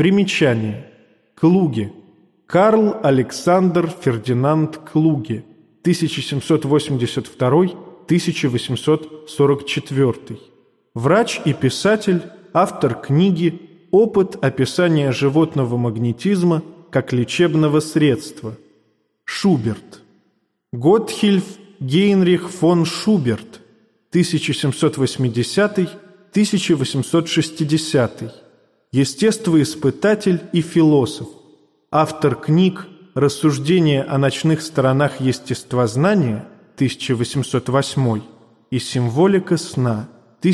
Примечание. Клуге. Карл Александр Фердинанд Клуге, 1782-1844. Врач и писатель, автор книги «Опыт описания животного магнетизма как лечебного средства». Шуберт. Готхильф Гейнрих фон Шуберт, 1780-1860. Естествоиспытатель и философ. Автор книг «Рассуждения о ночных сторонах естествознания» 1808 и «Символика сна»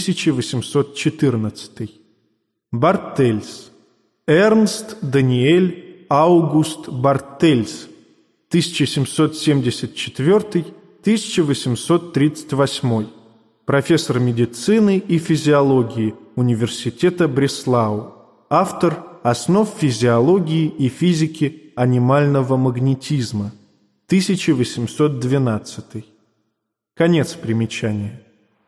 1814. Бартельс. Эрнст Даниэль Аугуст Бартельс, 1774-1838. Профессор медицины и физиологии Университета Бреслау. Автор «Основ физиологии и физики анимального магнетизма», 1812. Конец примечания.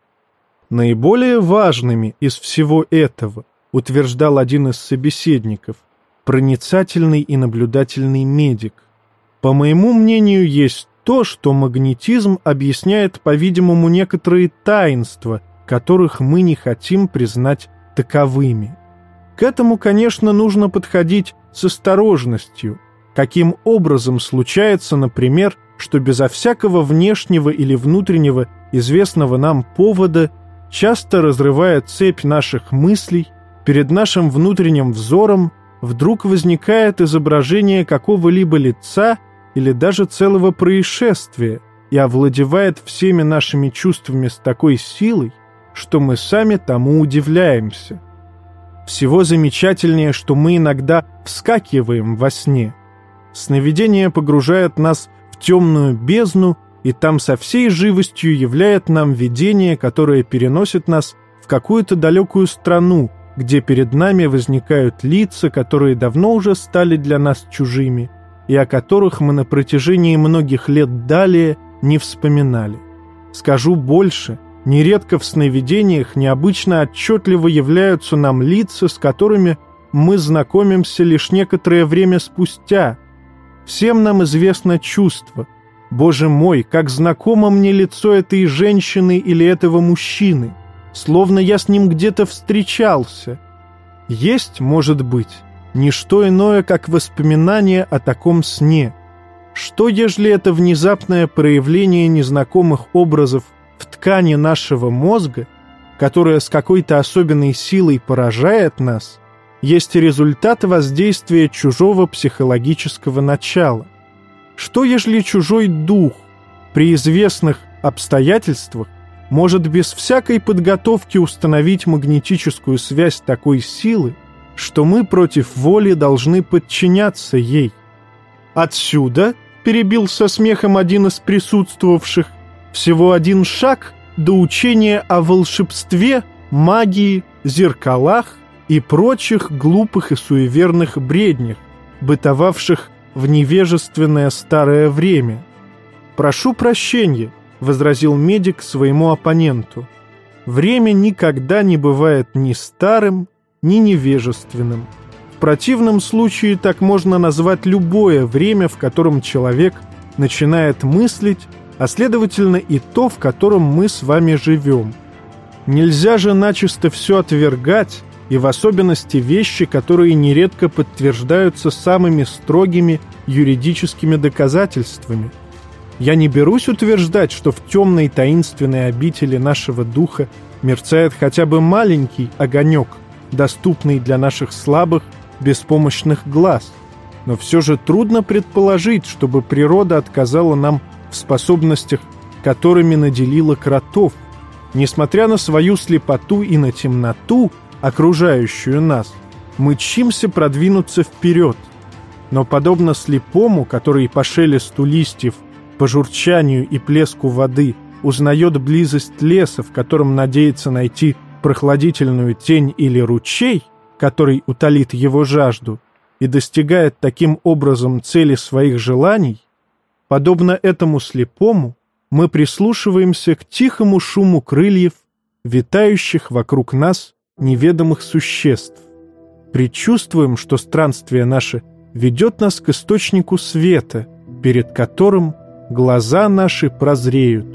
Наиболее важными из всего этого, утверждал один из собеседников, проницательный и наблюдательный медик, по моему мнению, есть то, что магнетизм объясняет, по-видимому, некоторые таинства, которых мы не хотим признать таковыми. К этому, конечно, нужно подходить с осторожностью. Каким образом случается, например, что безо всякого внешнего или внутреннего известного нам повода, часто разрывая цепь наших мыслей, перед нашим внутренним взором вдруг возникает изображение какого-либо лица или даже целого происшествия и овладевает всеми нашими чувствами с такой силой, что мы сами тому удивляемся. Всего замечательнее, что мы иногда вскакиваем во сне. Сновидение погружает нас в темную бездну, и там со всей живостью являет нам видение, которое переносит нас в какую-то далекую страну, где перед нами возникают лица, которые давно уже стали для нас чужими, и о которых мы на протяжении многих лет далее не вспоминали. Скажу больше, нередко в сновидениях необычно отчетливо являются нам лица, с которыми мы знакомимся лишь некоторое время спустя. Всем нам известно чувство: «Боже мой, как знакомо мне лицо этой женщины или этого мужчины, словно я с ним где-то встречался». Есть, может быть, не что иное, как воспоминание о таком сне. Что, ежели это внезапное проявление незнакомых образов в ткани нашего мозга, которая с какой-то особенной силой поражает нас, есть результат воздействия чужого психологического начала? Что, ежели чужой дух при известных обстоятельствах может без всякой подготовки установить магнетическую связь такой силы, что мы против воли должны подчиняться ей? Отсюда, перебил со смехом один из присутствовавших, всего один шаг до учения о волшебстве, магии, зеркалах и прочих глупых и суеверных бреднях, бытовавших в невежественное старое время. «Прошу прощения», — возразил медик своему оппоненту, «время никогда не бывает ни старым, ни невежественным. В противном случае так можно назвать любое время, в котором человек начинает мыслить, а следовательно и то, в котором мы с вами живем. Нельзя же начисто все отвергать, и в особенности вещи, которые нередко подтверждаются самыми строгими юридическими доказательствами. Я не берусь утверждать, что в темной таинственной обители нашего духа мерцает хотя бы маленький огонек, доступный для наших слабых, беспомощных глаз, но все же трудно предположить, чтобы природа отказала нам в способностях, которыми наделила кротов. Несмотря на свою слепоту и на темноту, окружающую нас, мы чимся продвинуться вперед. Но подобно слепому, который по шелесту листьев, по журчанию и плеску воды узнает близость леса, в котором надеется найти прохладительную тень или ручей, который утолит его жажду, и достигает таким образом цели своих желаний, подобно этому слепому, мы прислушиваемся к тихому шуму крыльев, витающих вокруг нас неведомых существ. предчувствуем, что странствие наше ведет нас к источнику света, перед которым глаза наши прозреют.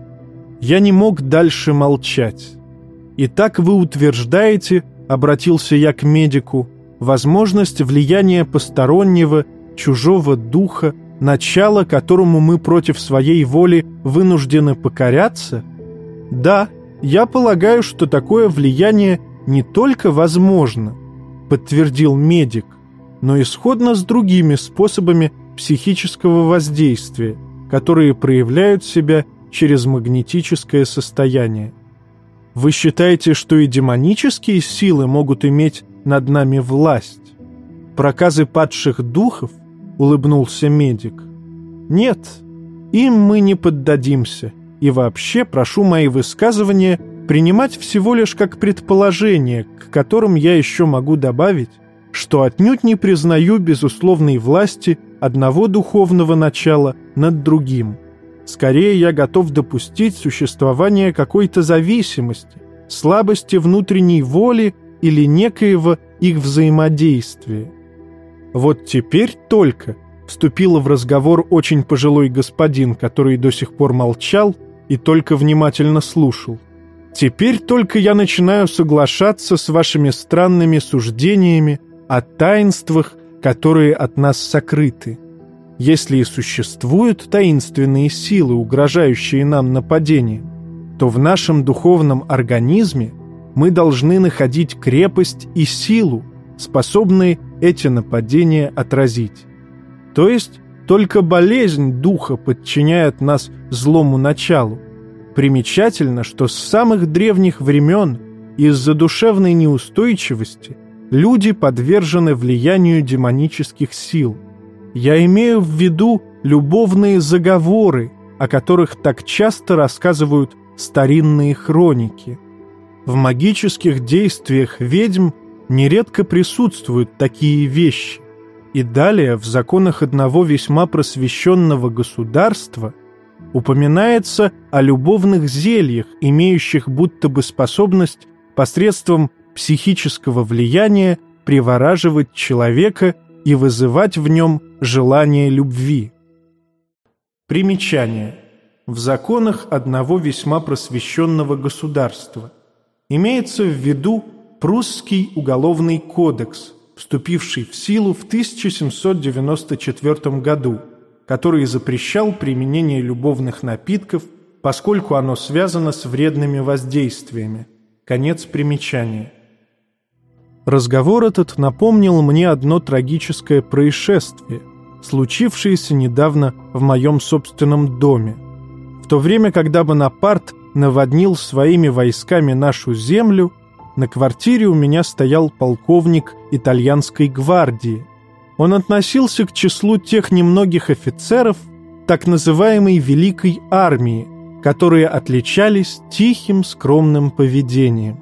Я не мог дальше молчать. «Итак, вы утверждаете, — обратился я к медику, — возможность влияния постороннего, чужого духа, начала, которому мы против своей воли вынуждены покоряться? Да, я полагаю, что такое влияние не только возможно, — подтвердил медик, — но и сходно с другими способами психического воздействия, которые проявляют себя через магнетическое состояние. Вы считаете, что и демонические силы могут иметь над нами власть? Проказы падших духов? — улыбнулся медик. Нет, им мы не поддадимся, и вообще прошу мои высказывания принимать всего лишь как предположение, к которым я еще могу добавить, что отнюдь не признаю безусловной власти одного духовного начала над другим. Скорее, я готов допустить существование какой-то зависимости, слабости внутренней воли или некоего их взаимодействия. Вот теперь только вступил в разговор очень пожилой господин, который до сих пор молчал и только внимательно слушал. Теперь только я начинаю соглашаться с вашими странными суждениями о таинствах, которые от нас сокрыты. Если и существуют таинственные силы, угрожающие нам нападением, то в нашем духовном организме мы должны находить крепость и силу, способные эти нападения отразить. То есть только болезнь духа подчиняет нас злому началу. Примечательно, что с самых древних времен из-за душевной неустойчивости люди подвержены влиянию демонических сил. Я имею в виду любовные заговоры, о которых так часто рассказывают старинные хроники. В магических действиях ведьм нередко присутствуют такие вещи. И далее в законах одного весьма просвещенного государства упоминается о любовных зельях, имеющих будто бы способность посредством психического влияния привораживать человека и вызывать в нем желание любви. Примечание. В законах одного весьма просвещенного государства имеется в виду Прусский уголовный кодекс, вступивший в силу в 1794 году, который запрещал применение любовных напитков, поскольку оно связано с вредными воздействиями. Конец примечания. Разговор этот напомнил мне одно трагическое происшествие, случившееся недавно в моем собственном доме. В то время, когда Бонапарт наводнил своими войсками нашу землю, на квартире у меня стоял полковник итальянской гвардии. Он относился к числу тех немногих офицеров так называемой Великой армии, которые отличались тихим, скромным поведением.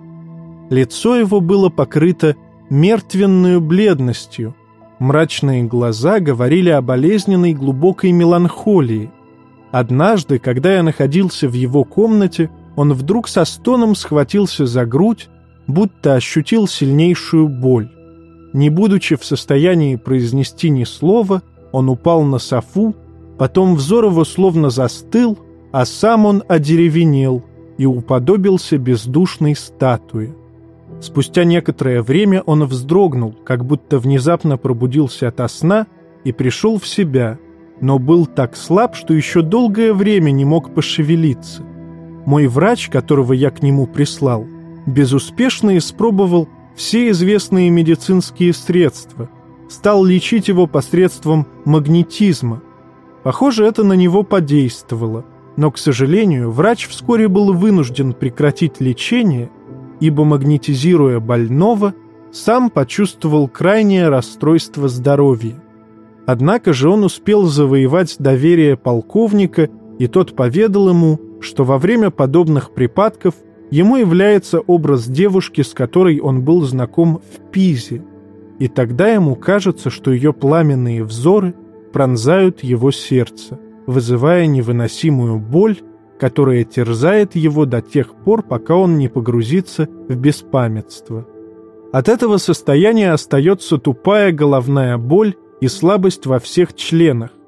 Лицо его было покрыто мертвенною бледностью, мрачные глаза говорили о болезненной глубокой меланхолии. Однажды, когда я находился в его комнате, он вдруг со стоном схватился за грудь, будто ощутил сильнейшую боль. Не будучи в состоянии произнести ни слова, он упал на софу, потом взор его словно застыл, а сам он одеревенел и уподобился бездушной статуе. Спустя некоторое время он вздрогнул, как будто внезапно пробудился ото сна и пришел в себя, но был так слаб, что еще долгое время не мог пошевелиться. Мой врач, которого я к нему прислал, безуспешно испробовал все известные медицинские средства, стал лечить его посредством магнетизма. Похоже, это на него подействовало, но, к сожалению, врач вскоре был вынужден прекратить лечение, ибо, магнетизируя больного, сам почувствовал крайнее расстройство здоровья. Однако же он успел завоевать доверие полковника, и тот поведал ему, что во время подобных припадков ему является образ девушки, с которой он был знаком в Пизе, и тогда ему кажется, что ее пламенные взоры пронзают его сердце, вызывая невыносимую боль, которая терзает его до тех пор, пока он не погрузится в беспамятство. От этого состояния остается тупая головная боль и слабость во всех членах,